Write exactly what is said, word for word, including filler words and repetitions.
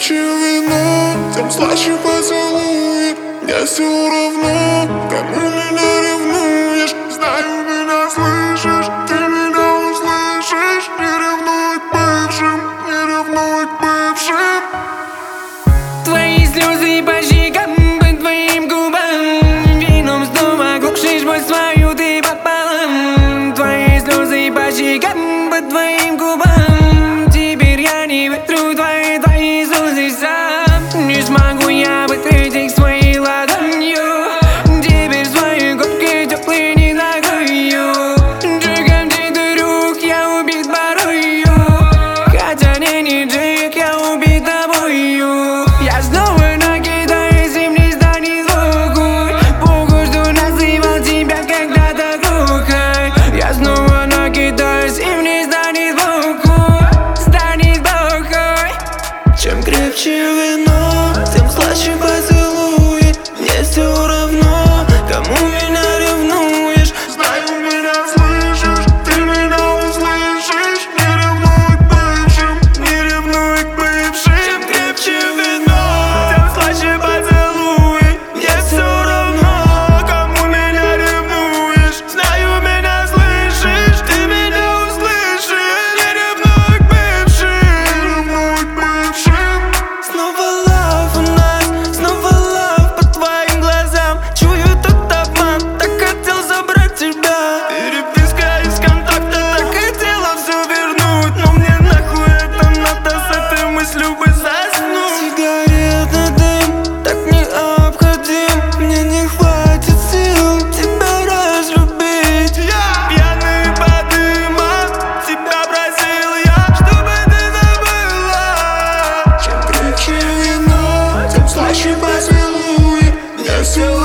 крепче вино, тем слаще поцелуи. Мне все равно, кому меня ревнуешь. Знаю, меня слышишь, ты меня услышишь. Не ревнуй к бывшим, не ревнуй к бывшим. Твои слезы по щекам, по твоим губам. Вином снова глушишь боль свою ты пополам. Твои слезы по щекам, по твоим губам. Теперь я не вытру твои, твои слезы сам. Не смогу я вытрать их своей ладонью. Теперь свои губки теплые не накрою. Джигом ты друг, я убит порою. Хотя не не джиг, я убит тобою. Я снова накидаюсь, им не станет звуку. Богу, что называл тебя когда-то глухой. Я снова накидаюсь, им не станет звуку. Станет глухой. Чем крепче вино, тем слаще поцелуи. Мне все равно, кому меня ревнуешь. Знаю, меня слышишь, ты меня услышишь. Не ревнуй к бывшим, не ревнуй к бывшим. Чем крепче вино, тем слаще поцелуи. Мне все равно, кому меня ревнуешь. Знаю, меня слышишь, ты меня услышишь. Не ревнуй к бывшим, не ревнуй к бывшим. Снова love у нас, снова love по твоим глазам. Чую тот обман, так хотел забрать тебя. Переписка из контакта, так хотела все вернуть. Но мне нахуй это надо, с этой мыслью бы заснуть. Сигаретный дым, так необходим. Мне не хватит сил тебя разлюбить. Я пьяный по дымам, тебя просил я, чтобы ты забыла. Чем крепче вино, тем слаще поцелуи. Мне все